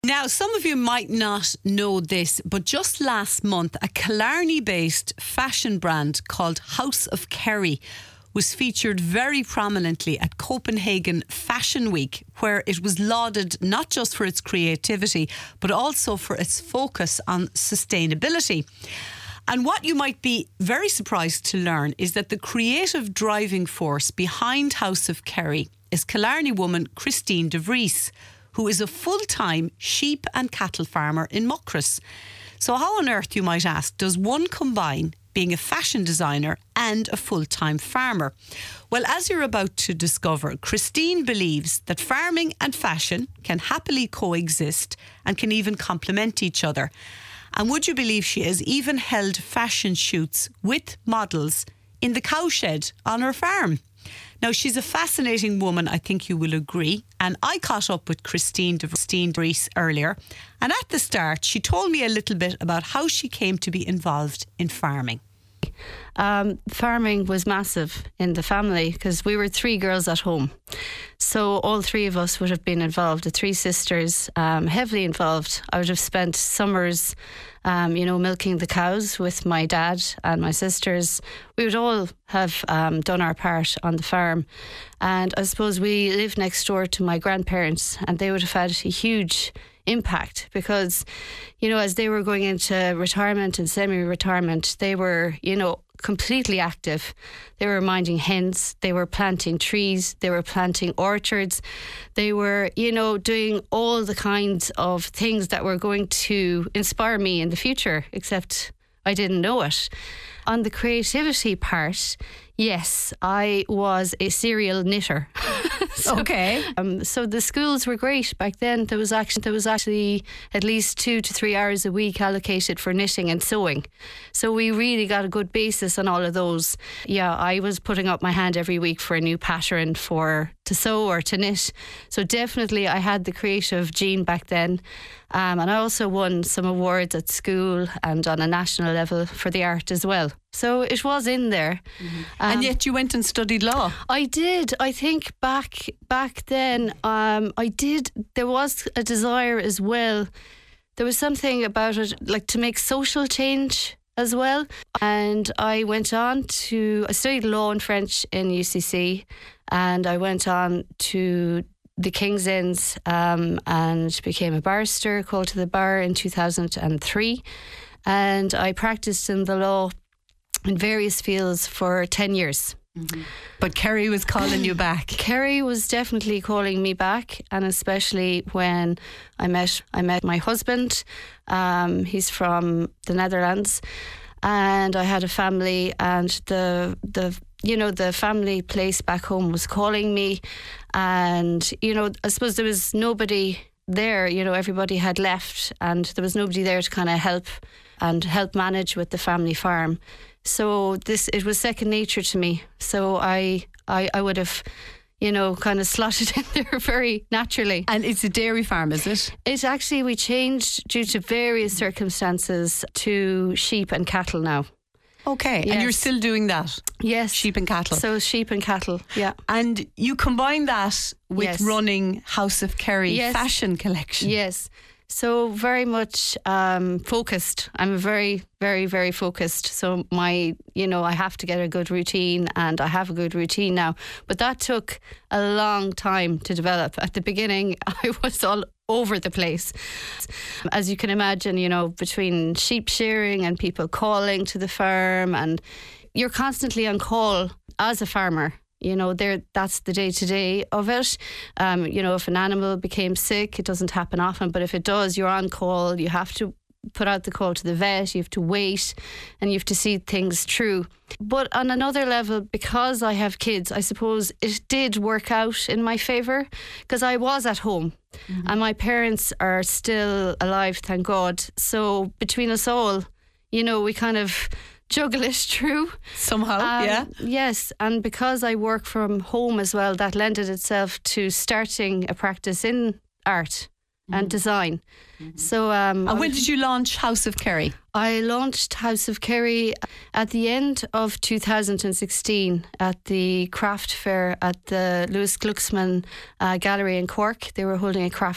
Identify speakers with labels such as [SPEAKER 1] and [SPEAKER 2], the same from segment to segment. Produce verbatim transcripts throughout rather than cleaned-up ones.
[SPEAKER 1] Now, some of you might not know this, but just last month, a Killarney-based fashion brand called House of Kerry was featured very prominently at Copenhagen Fashion Week, where it was lauded not just for its creativity, but also for its focus on sustainability. And what you might be very surprised to learn is that the creative driving force behind House of Kerry is Killarney woman Christine de Vries, who is a full-time sheep and cattle farmer in Muckross. So how on earth, you might ask, does one combine being a fashion designer and a full-time farmer? Well, as you're about to discover, Christine believes that farming and fashion can happily coexist and can even complement each other. And would you believe she has even held fashion shoots with models in the cowshed on her farm? Now, she's a fascinating woman, I think you will agree. And I caught up with Christine de Vries earlier. And at the start, she told me a little bit about how she came to be involved in farming.
[SPEAKER 2] Um, farming was massive in the family because we were three girls at home. So all three of us would have been involved, the three sisters, um, heavily involved. I would have spent summers, um, you know, milking the cows with my dad and my sisters. We would all have um, done our part on the farm. And I suppose we lived next door to my grandparents, and they would have had a huge impact because, you know, as they were going into retirement and semi-retirement, they were, you know, completely active. They were minding hens, they were planting trees, they were planting orchards, they were, you know, doing all the kinds of things that were going to inspire me in the future, except I didn't know it. On the creativity part, yes, I was a serial knitter. so,
[SPEAKER 1] okay.
[SPEAKER 2] Um, so the schools were great back then. There was actually there was actually at least two to three hours a week allocated for knitting and sewing. So we really got a good basis on all of those. Yeah, I was putting up my hand every week for a new pattern for to sew or to knit. So definitely I had the creative gene back then. Um, and I also won some awards at school and on a national level for the art as well. So it was in there.
[SPEAKER 1] Mm-hmm.
[SPEAKER 2] Um,
[SPEAKER 1] and yet you went and studied law.
[SPEAKER 2] I did. I think back back then, um, I did. There was a desire as well. There was something about it, like to make social change as well. And I went on to, I studied law and French in U C C, and I went on to the King's Inns um, and became a barrister, called to the bar in two thousand three. And I practiced in the law in various fields for ten years.
[SPEAKER 1] Mm-hmm. But Kerry was calling you back.
[SPEAKER 2] Kerry was definitely calling me back, and especially when I met I met my husband. Um, he's from the Netherlands, and I had a family, and the the you know the family place back home was calling me, and you know I suppose there was nobody there. You know everybody had left, and there was nobody there to kind of help and help manage with the family farm. So this, it was second nature to me. So I, I, I would have, you know, kind of slotted in there very naturally.
[SPEAKER 1] And it's a dairy farm, is it?
[SPEAKER 2] It's actually, we changed due to various circumstances to sheep and cattle now.
[SPEAKER 1] Okay,
[SPEAKER 2] Yes.
[SPEAKER 1] and you're still doing that?
[SPEAKER 2] Yes.
[SPEAKER 1] Sheep and cattle.
[SPEAKER 2] So sheep and cattle, yeah.
[SPEAKER 1] And you combine that with
[SPEAKER 2] Yes.
[SPEAKER 1] running House of Kerry
[SPEAKER 2] Yes.
[SPEAKER 1] fashion collection.
[SPEAKER 2] Yes. So very much um, focused. I'm very, very, very focused. So my, you know, I have to get a good routine, and I have a good routine now. But that took a long time to develop. At the beginning, I was all over the place. As you can imagine, you know, between sheep shearing and people calling to the farm, and you're constantly on call as a farmer. You know, there that's the day-to-day of it. Um, you know, if an animal became sick, it doesn't happen often, but if it does, you're on call. You have to put out the call to the vet, you have to wait, and you have to see things through. But on another level, because I have kids, I suppose it did work out in my favour, because I was at home, mm-hmm. and my parents are still alive, thank God. So between us all, you know, we kind of juggle it through
[SPEAKER 1] somehow.
[SPEAKER 2] um,
[SPEAKER 1] yeah
[SPEAKER 2] yes, and because I work from home as well, that lended itself to starting a practice in art mm-hmm. and design. Mm-hmm. So um,
[SPEAKER 1] and when did you launch House of Kerry?
[SPEAKER 2] I launched House of Kerry at the end of two thousand sixteen at the craft fair at the Lewis Glucksman uh, Gallery in Cork. They were holding a craft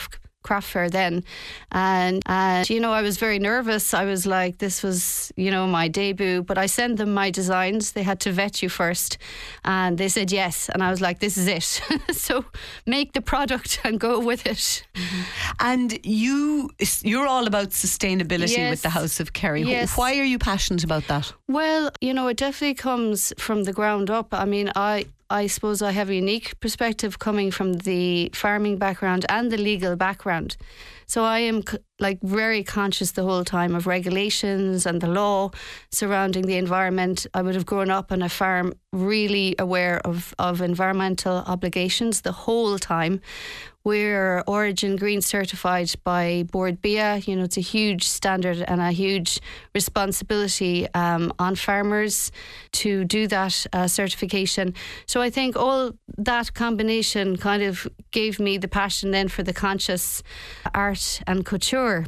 [SPEAKER 2] craft fair then, and and you know I was very nervous. I was like, this was you know my debut, but I sent them my designs. They had to vet you first, and they said yes, and I was like, this is it. So make the product and go with it.
[SPEAKER 1] Mm-hmm. And you you're all about sustainability
[SPEAKER 2] yes.
[SPEAKER 1] with the House of Kerry.
[SPEAKER 2] Yes.
[SPEAKER 1] Why are you passionate about that?
[SPEAKER 2] Well, you know, it definitely comes from the ground up. I mean, I I suppose I have a unique perspective coming from the farming background and the legal background. So I am c- like very conscious the whole time of regulations and the law surrounding the environment. I would have grown up on a farm really aware of, of environmental obligations the whole time. We're Origin Green certified by Board B I A. You know, it's a huge standard and a huge responsibility um, on farmers to do that uh, certification. So I think all that combination kind of gave me the passion then for the conscious art and couture.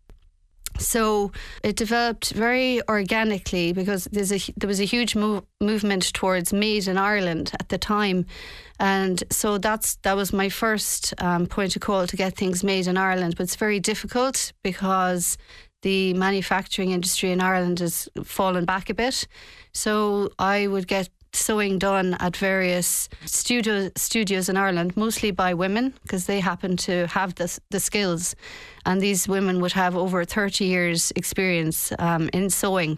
[SPEAKER 2] So it developed very organically because there's a, there was a huge move, movement towards made in Ireland at the time. And so that's that was my first um, point of call to get things made in Ireland. But it's very difficult because the manufacturing industry in Ireland has fallen back a bit. So I would get sewing done at various studio, studios in Ireland, mostly by women, because they happen to have the, the skills. And these women would have over thirty years experience um, in sewing.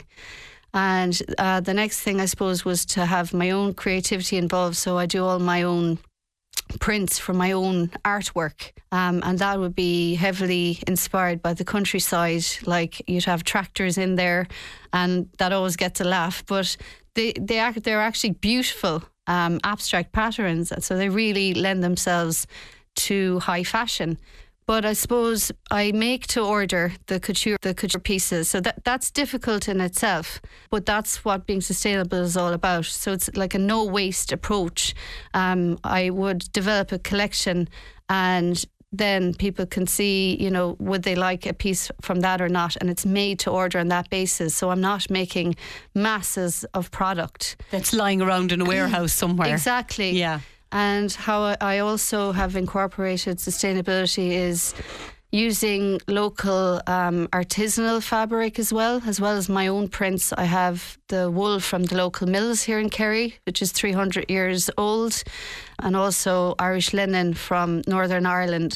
[SPEAKER 2] And uh, the next thing, I suppose, was to have my own creativity involved. So I do all my own prints for my own artwork. Um, and that would be heavily inspired by the countryside. Like you'd have tractors in there, and that always gets a laugh. But they, they are, they're actually beautiful um, abstract patterns. So they really lend themselves to high fashion. But I suppose I make to order the couture, the couture pieces. So that that's difficult in itself. But that's what being sustainable is all about. So it's like a no waste approach. Um, I would develop a collection, and then people can see, you know, would they like a piece from that or not? And it's made to order on that basis. So I'm not making masses of product
[SPEAKER 1] that's lying around in a warehouse somewhere.
[SPEAKER 2] Exactly.
[SPEAKER 1] Yeah.
[SPEAKER 2] And how I also have incorporated sustainability is using local um, artisanal fabric as well, as well as my own prints. I have the wool from the local mills here in Kerry, which is three hundred years old, and also Irish linen from Northern Ireland.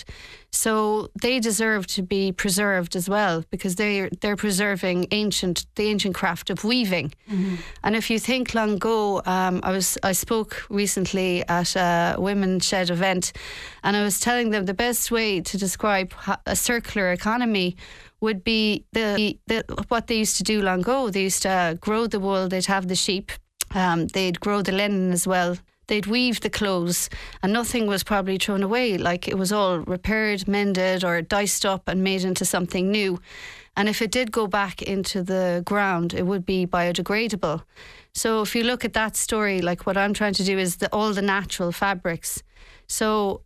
[SPEAKER 2] So they deserve to be preserved as well, because they're, they're preserving ancient the ancient craft of weaving. Mm-hmm. And if you think long ago, um, I was I spoke recently at a Women's Shed event, and I was telling them the best way to describe a circular economy would be the, the what they used to do long ago. They used to grow the wool, they'd have the sheep, um, they'd grow the linen as well. They'd weave the clothes, and nothing was probably thrown away. Like it was all repaired, mended, or diced up and made into something new. And if it did go back into the ground, it would be biodegradable. So if you look at that story, like what I'm trying to do is the, all the natural fabrics. So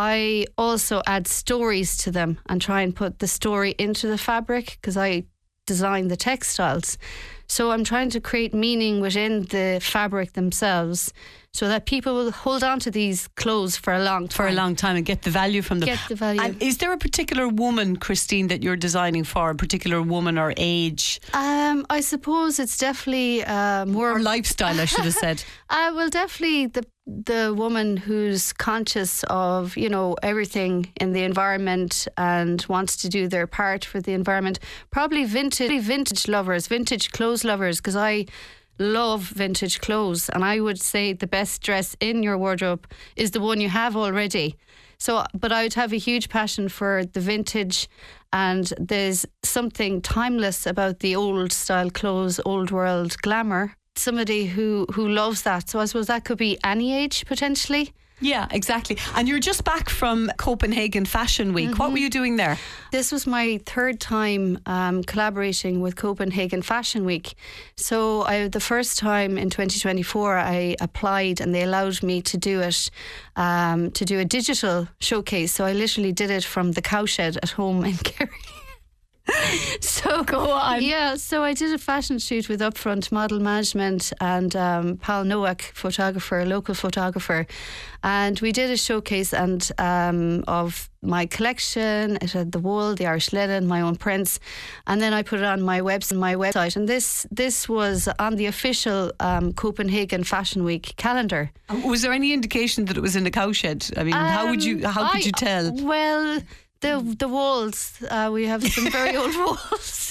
[SPEAKER 2] I also add stories to them and try and put the story into the fabric, because I design the textiles. So I'm trying to create meaning within the fabric themselves, so that people will hold on to these clothes for a long time.
[SPEAKER 1] For a long time and get the value from them.
[SPEAKER 2] Get the value.
[SPEAKER 1] And is there a particular woman, Christine, that you're designing for, a particular woman or age?
[SPEAKER 2] Um, I suppose it's definitely uh, more...
[SPEAKER 1] Or lifestyle, I should have said.
[SPEAKER 2] uh, well, definitely the the woman who's conscious of, you know, everything in the environment and wants to do their part for the environment. Probably vintage, vintage lovers, vintage clothes lovers, because I love vintage clothes, and I would say the best dress in your wardrobe is the one you have already. So, but I would have a huge passion for the vintage, and there's something timeless about the old style clothes, old world glamour. Somebody who, who loves that. So I suppose that could be any age potentially.
[SPEAKER 1] Yeah, exactly. And you're just back from Copenhagen Fashion Week. Mm-hmm. What were you doing there?
[SPEAKER 2] This was my third time um, collaborating with Copenhagen Fashion Week. So I, the first time in twenty twenty-four, I applied and they allowed me to do it, um, to do a digital showcase. So I literally did it from the cowshed at home in Kerry. So
[SPEAKER 1] Go on.
[SPEAKER 2] Yeah, so I did a fashion shoot with Upfront Model Management and um, Paul Nowak, photographer, local photographer, and we did a showcase and um, of my collection. It had the wool, the Irish linen, my own prints, and then I put it on my website. My website, and this this was on the official um, Copenhagen Fashion Week calendar.
[SPEAKER 1] Was there any indication that it was in a cowshed? I mean, um, how would you? How could
[SPEAKER 2] I,
[SPEAKER 1] you tell?
[SPEAKER 2] Well, the the walls. Uh, we have some very old walls.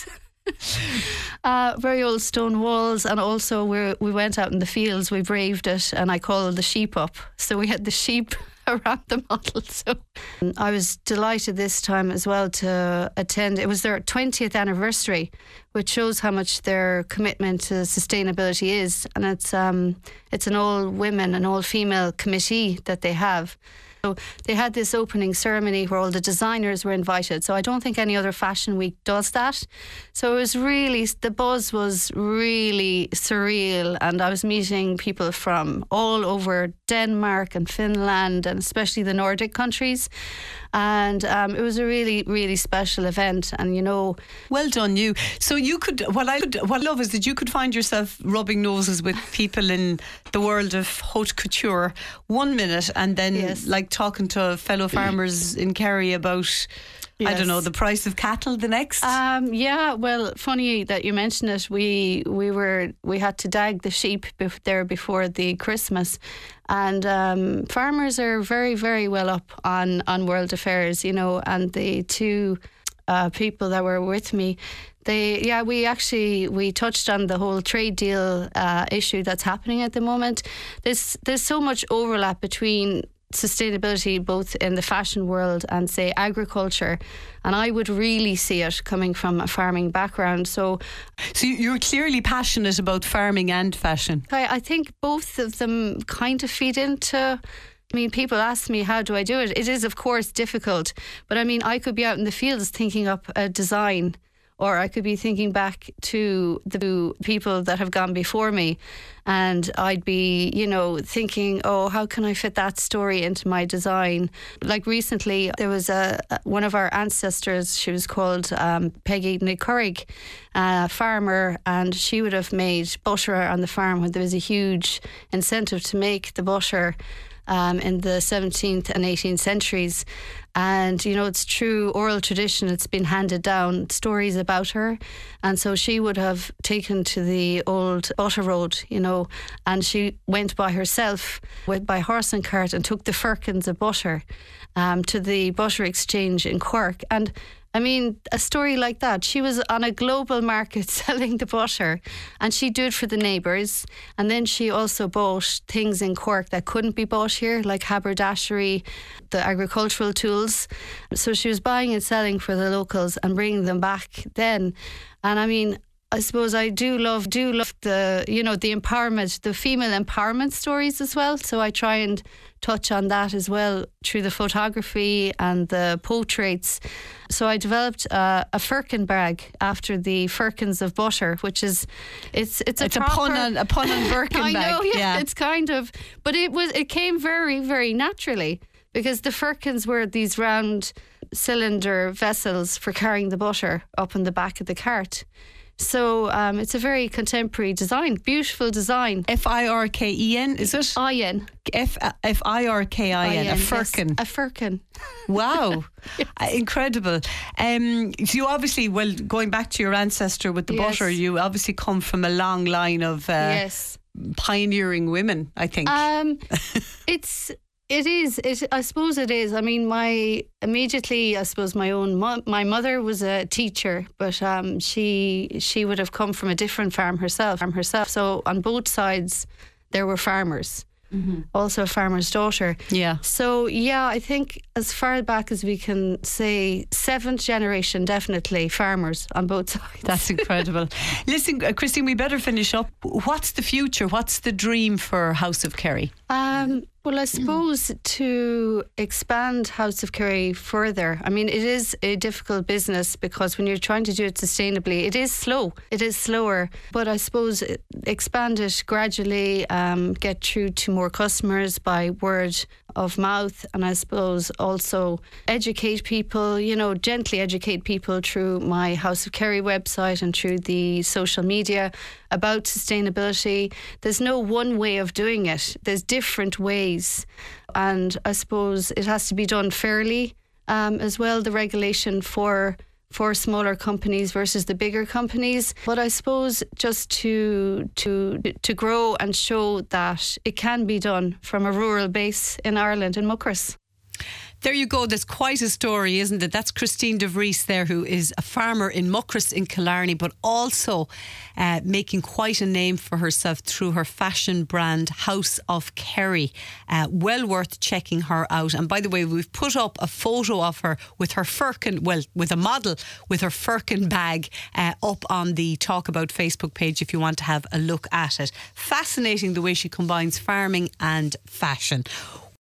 [SPEAKER 2] Uh, very old stone walls, and also we we went out in the fields, we braved it, and I called the sheep up. So we had the sheep around the model. So I was delighted this time as well to attend. It was their twentieth anniversary, which shows how much their commitment to sustainability is. And it's um it's an all women, an all female committee that they have. So they had this opening ceremony where all the designers were invited. So I don't think any other fashion week does that. So it was really, the buzz was really surreal. And I was meeting people from all over Denmark and Finland, and especially the Nordic countries. And um, it was a really, really special event. And, you know...
[SPEAKER 1] Well done, you. So you could... What I, could, what I love is that you could find yourself rubbing noses with people in the world of haute couture one minute, and then, yes, like talking to fellow farmers in Kerry about... Yes. I don't know, the price of cattle the next?
[SPEAKER 2] Um, yeah, well, funny that you mention it. We we were we had to dag the sheep bef- there before the Christmas, and um, farmers are very, very well up on, on world affairs, you know, and the two uh, people that were with me, they, yeah, we actually, we touched on the whole trade deal uh, issue that's happening at the moment. There's, there's so much overlap between sustainability both in the fashion world and, say, agriculture, and I would really see it coming from a farming background. So
[SPEAKER 1] so you're clearly passionate about farming and fashion.
[SPEAKER 2] I, I think both of them kind of feed into... I mean, people ask me, how do I do it? It is, of course, difficult, but I mean, I could be out in the fields thinking up a design, or I could be thinking back to the people that have gone before me, and I'd be, you know, thinking, oh, how can I fit that story into my design? Like recently, there was a one of our ancestors, she was called um, Peggy Nicurrig, a farmer, and she would have made butter on the farm when there was a huge incentive to make the butter Um, in the seventeenth and eighteenth centuries. And, you know, it's true oral tradition. It's been handed down, stories about her. And so she would have taken to the old butter road, you know, and she went by herself, went by horse and cart, and took the firkins of butter um, to the butter exchange in Cork. And I mean, a story like that. She was on a global market selling the butter, and she'd do it for the neighbours. And then she also bought things in Cork that couldn't be bought here, like haberdashery, the agricultural tools. So she was buying and selling for the locals and bringing them back then. And I mean, I suppose I do love, do love the, you know, the empowerment, the female empowerment stories as well. So I try and touch on that as well through the photography and the portraits. So I developed uh, a firkin bag after the firkins of butter, which is, it's it's a
[SPEAKER 1] it's
[SPEAKER 2] proper,
[SPEAKER 1] a pun on a pun on Birkin
[SPEAKER 2] I
[SPEAKER 1] bag.
[SPEAKER 2] know, yeah,
[SPEAKER 1] yeah,
[SPEAKER 2] it's kind of, but it was it came very, very naturally, because the firkins were these round cylinder vessels for carrying the butter up in the back of the cart. So um, it's a very contemporary design, beautiful design.
[SPEAKER 1] F I R K E N, is it?
[SPEAKER 2] I-N.
[SPEAKER 1] F F I R K I N, a firkin.
[SPEAKER 2] Yes, a firkin.
[SPEAKER 1] Wow.
[SPEAKER 2] Yes.
[SPEAKER 1] Uh, incredible. Um, so you obviously, well, going back to your ancestor with the
[SPEAKER 2] Yes.
[SPEAKER 1] butter, you obviously come from a long line of uh,
[SPEAKER 2] Yes.
[SPEAKER 1] pioneering women, I think.
[SPEAKER 2] Um, it's... It is. It. I suppose it is. I mean, my immediately, I suppose my own mo- my mother was a teacher, but um, she she would have come from a different farm herself. Farm herself. So on both sides, there were farmers. Mm-hmm. Also a farmer's daughter.
[SPEAKER 1] Yeah.
[SPEAKER 2] So yeah, I think as far back as we can say, seventh generation, definitely farmers on both sides.
[SPEAKER 1] That's incredible. Listen, uh, Christine, we better finish up. What's the future? What's the dream for House of Kerry?
[SPEAKER 2] Um, well, I suppose to expand House of Kerry further. I mean, it is a difficult business, because when you're trying to do it sustainably, it is slow. It is slower. But I suppose expand it gradually, um, get through to more customers by word of mouth, and I suppose also educate people, you know, gently educate people through my House of Kerry website and through the social media about sustainability. There's no one way of doing it. There's different ways, and I suppose it has to be done fairly um, as well, the regulation for for smaller companies versus the bigger companies. But I suppose just to to to grow and show that it can be done from a rural base in Ireland, in Muckross.
[SPEAKER 1] There you go. There's quite a story, isn't it? That's Christine de Vries there, who is a farmer in Muckross in Killarney, but also uh, making quite a name for herself through her fashion brand House of Kerry. Uh, well worth checking her out. And by the way, we've put up a photo of her with her firkin, well, with a model with her firkin bag uh, up on the Talk About Facebook page if you want to have a look at it. Fascinating the way she combines farming and fashion.